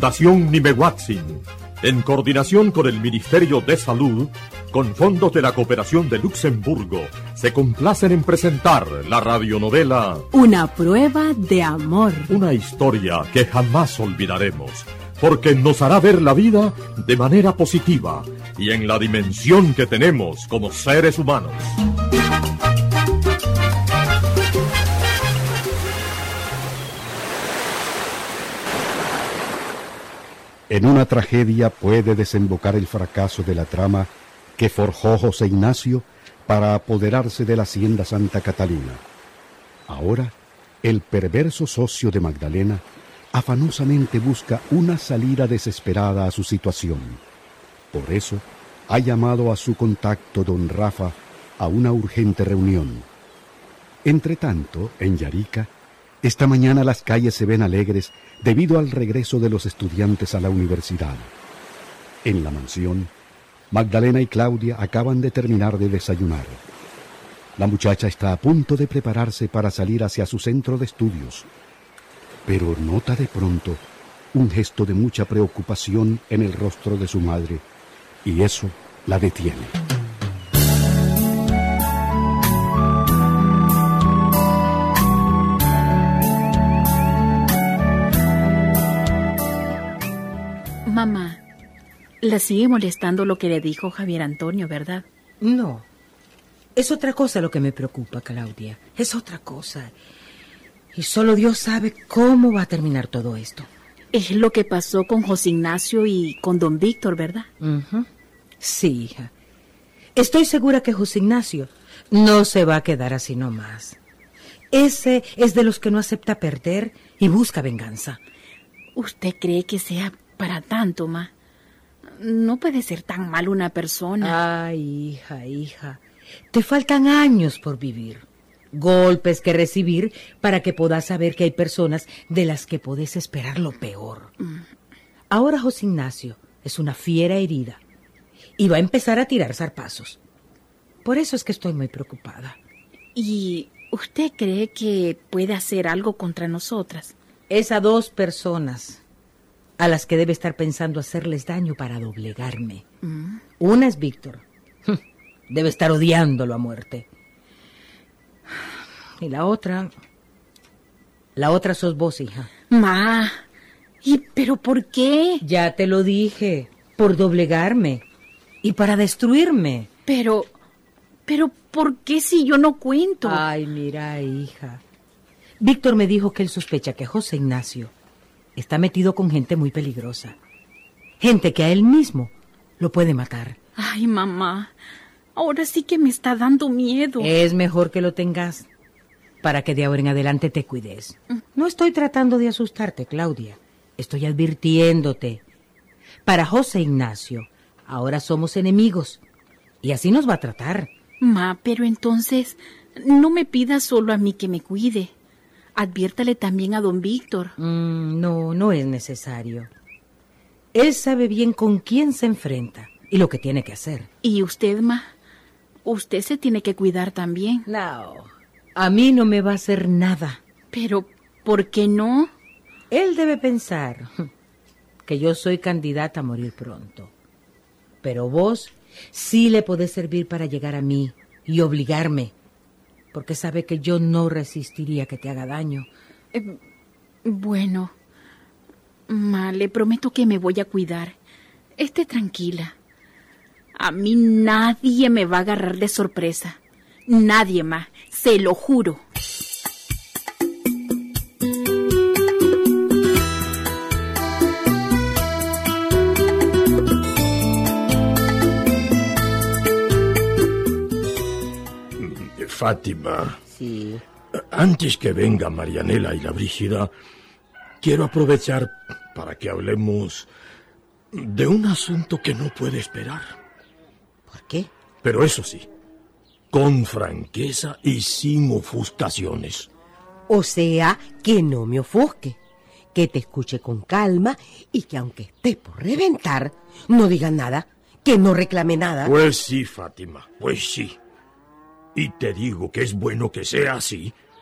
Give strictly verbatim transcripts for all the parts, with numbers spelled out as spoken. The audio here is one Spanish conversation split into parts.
Fundación Nimehuatzin, en coordinación con el Ministerio de Salud, con fondos de la Cooperación de Luxemburgo, se complacen en presentar la radionovela Una prueba de amor. Una historia que jamás olvidaremos, porque nos hará ver la vida de manera positiva y en la dimensión que tenemos como seres humanos. En una tragedia puede desembocar el fracaso de la trama que forjó José Ignacio para apoderarse de la hacienda Santa Catalina. Ahora, el perverso socio de Magdalena afanosamente busca una salida desesperada a su situación. Por eso, ha llamado a su contacto don Rafa a una urgente reunión. Entretanto, en Yarica, esta mañana las calles se ven alegres debido al regreso de los estudiantes a la universidad. En la mansión, Magdalena y Claudia acaban de terminar de desayunar. La muchacha está a punto de prepararse para salir hacia su centro de estudios, pero nota de pronto un gesto de mucha preocupación en el rostro de su madre, y eso la detiene. Mamá, la sigue molestando lo que le dijo Javier Antonio, ¿verdad? No, es otra cosa lo que me preocupa, Claudia. Es otra cosa. Y solo Dios sabe cómo va a terminar todo esto. Es lo que pasó con José Ignacio y con don Víctor, ¿verdad? Uh-huh. Sí, hija. Estoy segura que José Ignacio no se va a quedar así nomás. Ese es de los que no acepta perder y busca venganza. ¿Usted cree que sea para tanto, ma? No puede ser tan mal una persona. Ay, hija, hija. Te faltan años por vivir. Golpes que recibir para que puedas saber que hay personas de las que podés esperar lo peor. Mm. Ahora José Ignacio es una fiera herida y va a empezar a tirar zarpazos. Por eso es que estoy muy preocupada. ¿Y usted cree que puede hacer algo contra nosotras? Es a dos personas a las que debe estar pensando hacerles daño para doblegarme. Mm. Una es Víctor. Debe estar odiándolo a muerte. Y la otra... La otra sos vos, hija. Ma, ¿y pero por qué? Ya te lo dije, por doblegarme y para destruirme. Pero... Pero, ¿por qué si yo no cuento? Ay, mira, hija. Víctor me dijo que él sospecha que José Ignacio está metido con gente muy peligrosa. Gente que a él mismo lo puede matar. Ay, mamá, ahora sí que me está dando miedo. Es mejor que lo tengas para que de ahora en adelante te cuides. No estoy tratando de asustarte, Claudia. Estoy advirtiéndote. Para José Ignacio, ahora somos enemigos y así nos va a tratar. Ma, pero entonces no me pida solo a mí que me cuide. Adviértale también a don Víctor. Mm, no, no es necesario. Él sabe bien con quién se enfrenta y lo que tiene que hacer. ¿Y usted, ma? Usted se tiene que cuidar también. No, a mí no me va a hacer nada. Pero, ¿por qué no? Él debe pensar que yo soy candidata a morir pronto. Pero vos sí le podés servir para llegar a mí y obligarme. Porque sabe que yo no resistiría que te haga daño. Eh, bueno, ma, le prometo que me voy a cuidar. Esté tranquila. A mí nadie me va a agarrar de sorpresa. Nadie, ma, se lo juro. Fátima. Sí. Antes que venga Marianela y la Brígida, quiero aprovechar para que hablemos de un asunto que no puede esperar. ¿Por qué? Pero eso sí, con franqueza y sin ofuscaciones. O sea, que no me ofusque, que te escuche con calma y que aunque esté por reventar, no diga nada, que no reclame nada. Pues sí, Fátima, pues sí. Y te digo que es bueno que sea así,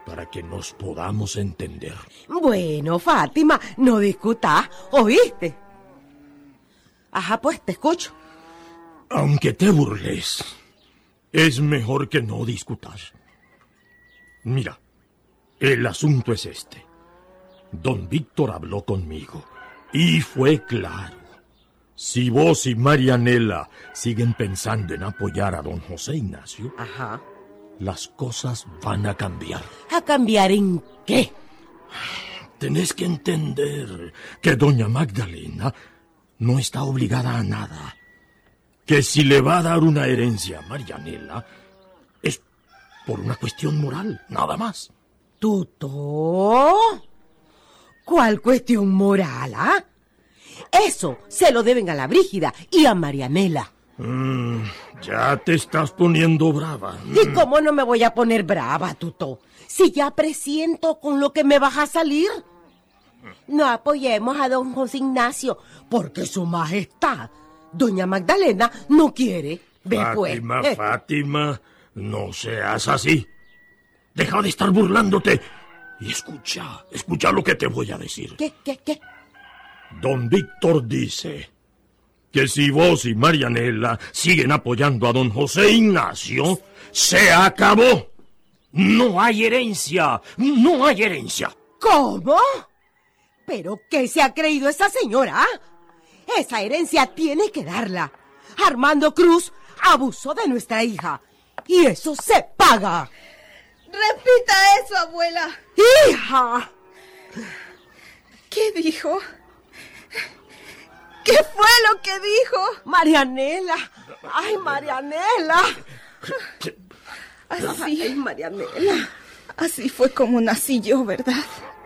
para que nos podamos entender. Bueno, Fátima, no discutás, ¿oíste? Ajá, pues, te escucho. Aunque te burles, es mejor que no discutas. Mira, el asunto es este. Don Víctor habló conmigo y fue claro. Si vos y Marianela siguen pensando en apoyar a don José Ignacio, Ajá. las cosas van a cambiar. ¿A cambiar en qué? Tenés que entender que doña Magdalena no está obligada a nada. Que si le va a dar una herencia a Marianela, es por una cuestión moral, nada más. ¿Tuto? ¿Cuál cuestión moral, ah? Eso se lo deben a la Brígida y a Marianela. Mm, ya te estás poniendo brava. ¿Y cómo no me voy a poner brava, Tuto? Si ya presiento con lo que me vas a salir. No apoyemos a don José Ignacio, porque su majestad, doña Magdalena, no quiere. Ve, pues. Fátima, Eh, Fátima, no seas así. Deja de estar burlándote y escucha, escucha lo que te voy a decir. ¿Qué, qué, qué? Don Víctor dice que si vos y Marianela siguen apoyando a don José Ignacio, se acabó. No hay herencia, no hay herencia. ¿Cómo? ¿Pero qué se ha creído esa señora? Esa herencia tiene que darla. Armando Cruz abusó de nuestra hija. Y eso se paga. Repita eso, abuela. ¡Hija! ¿Qué dijo? ¿Qué fue lo que dijo? Marianela. ¡Ay, Marianela! Así, ¡Ay, Marianela! así fue como nací yo, ¿verdad?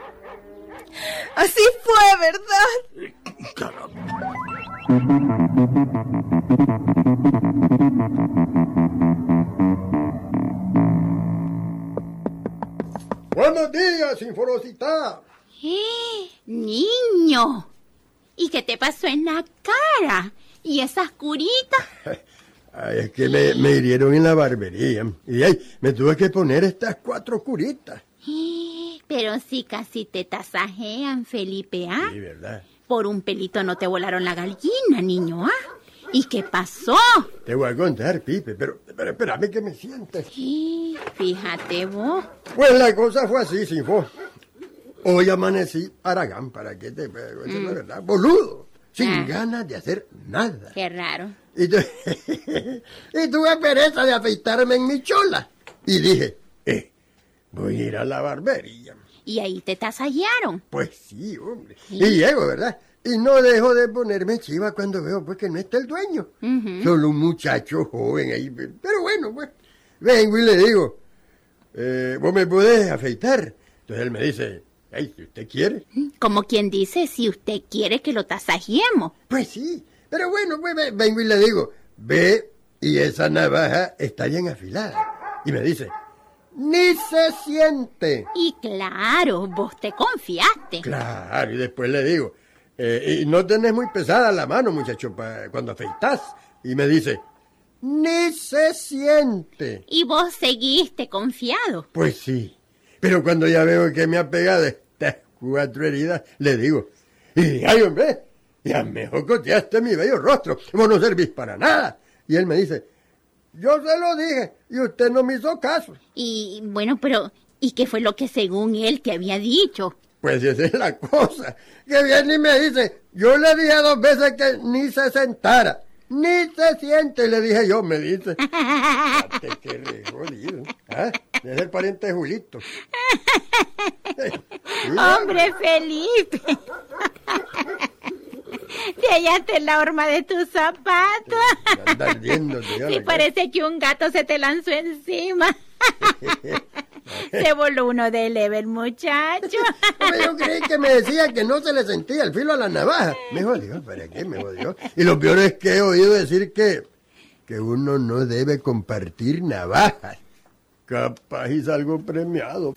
Así fue, ¿verdad? Caramba. Buenos días, Sinforosita. ¡Eh, niño! ¿Y qué te pasó en la cara? ¿Y esas curitas? Ay, es que me, me hirieron en la barbería. Y ay, me tuve que poner estas cuatro curitas. Eh, Pero sí casi te tasajean, Felipe, ¿ah? Sí, ¿verdad? Por un pelito no te volaron la gallina, niño, ¿ah? ¿Y qué pasó? Te voy a contar, Pipe, pero, pero espérame que me sientes. Sí, fíjate vos. Pues la cosa fue así, Sinfo. Hoy amanecí Aragán, ¿para qué te pego? Eso no es verdad. Boludo, sin Ah. ganas de hacer nada. Qué raro. Y, tu- y tuve pereza de afeitarme en mi chola. Y dije, eh, voy a ir a la barbería. Y ahí te tasajearon. Pues sí, hombre. Y llego, ¿verdad? Y no dejo de ponerme chiva cuando veo pues que no está el dueño. Ujú. Solo un muchacho joven ahí. Pero bueno, pues, vengo y le digo, eh, ¿vos me podés afeitar? Entonces él me dice, ay, si usted quiere. Como quien dice, si usted quiere que lo tasajeemos. Pues sí, pero bueno, pues ve- vengo y le digo, ve, y esa navaja está bien afilada. Y me dice, ni se siente. Y claro, vos te confiaste. Claro, y después le digo, eh, y no tenés muy pesada la mano, muchacho, pa- cuando afeitas. Y me dice, ni se siente. Y vos seguiste confiado. Pues sí, pero cuando ya veo que me ha pegado estas cuatro heridas, le digo, y ay, hombre, ya me jocoteaste mi bello rostro, vos no servís para nada. Y él me dice, yo se lo dije y usted no me hizo caso. Y bueno, pero ¿y qué fue lo que según él te había dicho? Pues esa es la cosa, que viene y me dice, yo le dije dos veces que ni se sentara, ni se siente, le dije yo, me dice. Fíjate qué re jodido, ¿ah? Es el pariente de Julito. Sí, ¡Hombre, Felipe! Te hallaste en la horma de tus zapatos. anda ardiéndote, ya Sí, la parece que un gato se te lanzó encima. Se voló uno de leve el muchacho. Hombre, yo creí que me decía que no se le sentía el filo a la navaja. Me jodió, ¿para qué me jodió? Y lo peor es que he oído decir que, que uno no debe compartir navajas. Capaz y salgo premiado.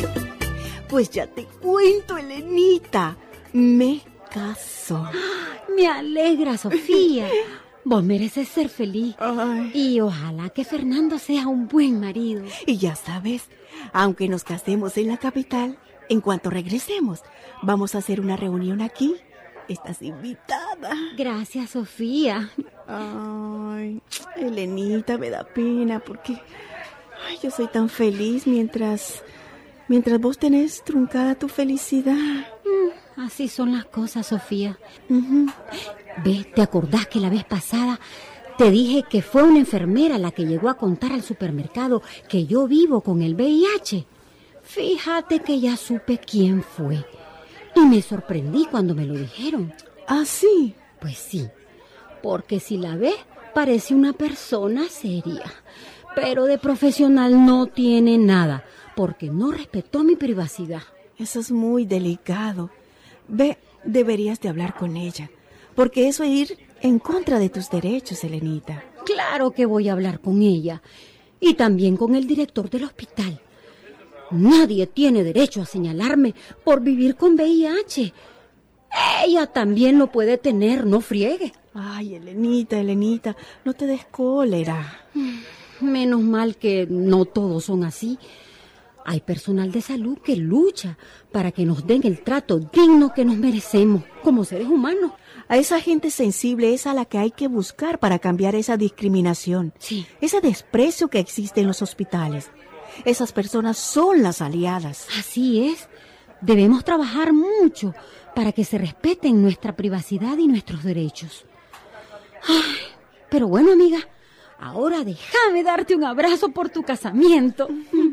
Pues ya te cuento, Elenita. Me casó. Me alegra, Sofía. Vos mereces ser feliz. Ay. Y ojalá que Fernando sea un buen marido. Y ya sabes, aunque nos casemos en la capital, en cuanto regresemos, vamos a hacer una reunión aquí. Estás invitada. Gracias, Sofía. Ay, Elenita, me da pena porque ay, yo soy tan feliz mientras, mientras vos tenés truncada tu felicidad. Mm, así son las cosas, Sofía. Uh-huh. Ve, ¿te acordás que la vez pasada te dije que fue una enfermera la que llegó a contar al supermercado que yo vivo con el V I H? Fíjate que ya supe quién fue. Y me sorprendí cuando me lo dijeron. ¿Ah, sí? Pues sí, porque si la ves, parece una persona seria. Pero de profesional no tiene nada, porque no respetó mi privacidad. Eso es muy delicado. Ve, deberías de hablar con ella, porque eso es ir en contra de tus derechos, Elenita. Claro que voy a hablar con ella, y también con el director del hospital. Nadie tiene derecho a señalarme por vivir con V I H. Ella también lo puede tener, no friegue. Ay, Elenita, Elenita, no te des cólera. Menos mal que no todos son así. Hay personal de salud que lucha para que nos den el trato digno que nos merecemos como seres humanos. A esa gente sensible es a la que hay que buscar para cambiar esa discriminación. Sí. Ese desprecio que existe en los hospitales. Esas personas son las aliadas. Así es. Debemos trabajar mucho para que se respeten nuestra privacidad y nuestros derechos. Ay, pero bueno, amiga, ahora déjame darte un abrazo por tu casamiento.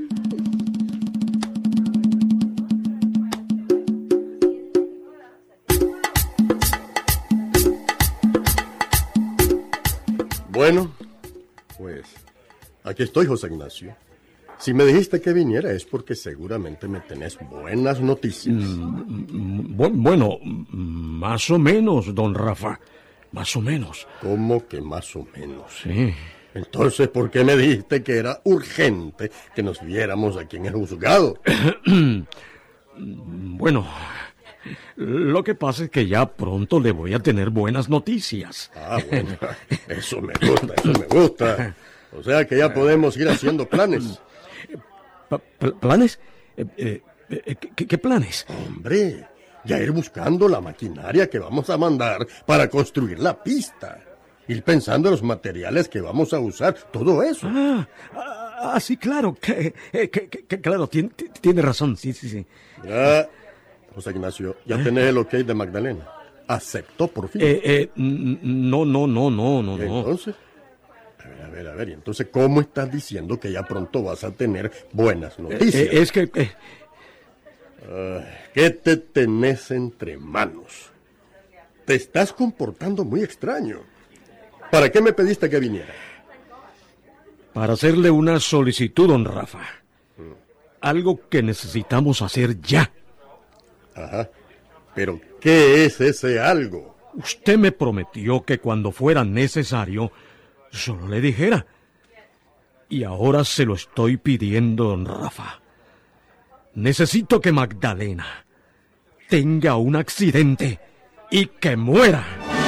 Bueno, pues aquí estoy, José Ignacio. Si me dijiste que viniera es porque seguramente me tenés buenas noticias. Mm, bu- bueno, más o menos, don Rafa. Más o menos. ¿Cómo que más o menos? Sí. Entonces, ¿por qué me dijiste que era urgente que nos viéramos aquí en el juzgado? Bueno, lo que pasa es que ya pronto le voy a tener buenas noticias. Ah, bueno, eso me gusta, eso me gusta. O sea que ya podemos ir haciendo planes. Pa- pl- ¿Planes? Eh, eh, eh, ¿qué, qué planes? Hombre, ya ir buscando la maquinaria que vamos a mandar para construir la pista. Ir pensando en los materiales que vamos a usar, todo eso. Ah, ah, ah, sí, claro, que, que, que- que- claro, tiene, tiene razón, sí, sí, sí. Ya, José Ignacio, ya tenés el ok de Magdalena. Aceptó por fin. Eh, eh, n- no, no, no, no, no, ¿Y no. entonces? A ver, a ver, a ver, y entonces, ¿cómo estás diciendo que ya pronto vas a tener buenas Eh, noticias? eh, es que... eh, Ay, ¿qué te tenés entre manos? Te estás comportando muy extraño. ¿Para qué me pediste que viniera? para hacerle una solicitud, don Rafa. Algo que necesitamos hacer ya. Ajá. ¿Pero qué es ese algo? Usted me prometió que cuando fuera necesario, solo le dijera. Y ahora se lo estoy pidiendo, don Rafa. Necesito que Magdalena tenga un accidente y que muera.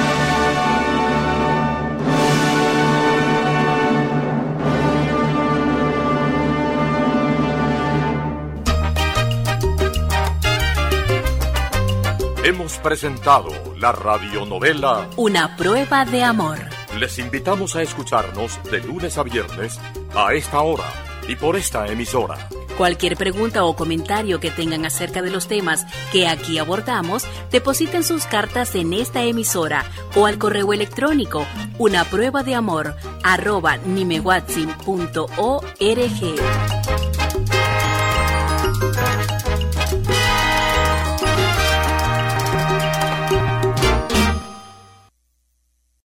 Hemos presentado la radionovela Una prueba de amor. Les invitamos a escucharnos de lunes a viernes a esta hora y por esta emisora. Cualquier pregunta o comentario que tengan acerca de los temas que aquí abordamos, depositen sus cartas en esta emisora o al correo electrónico una prueba de amor arroba nimewatsin punto org.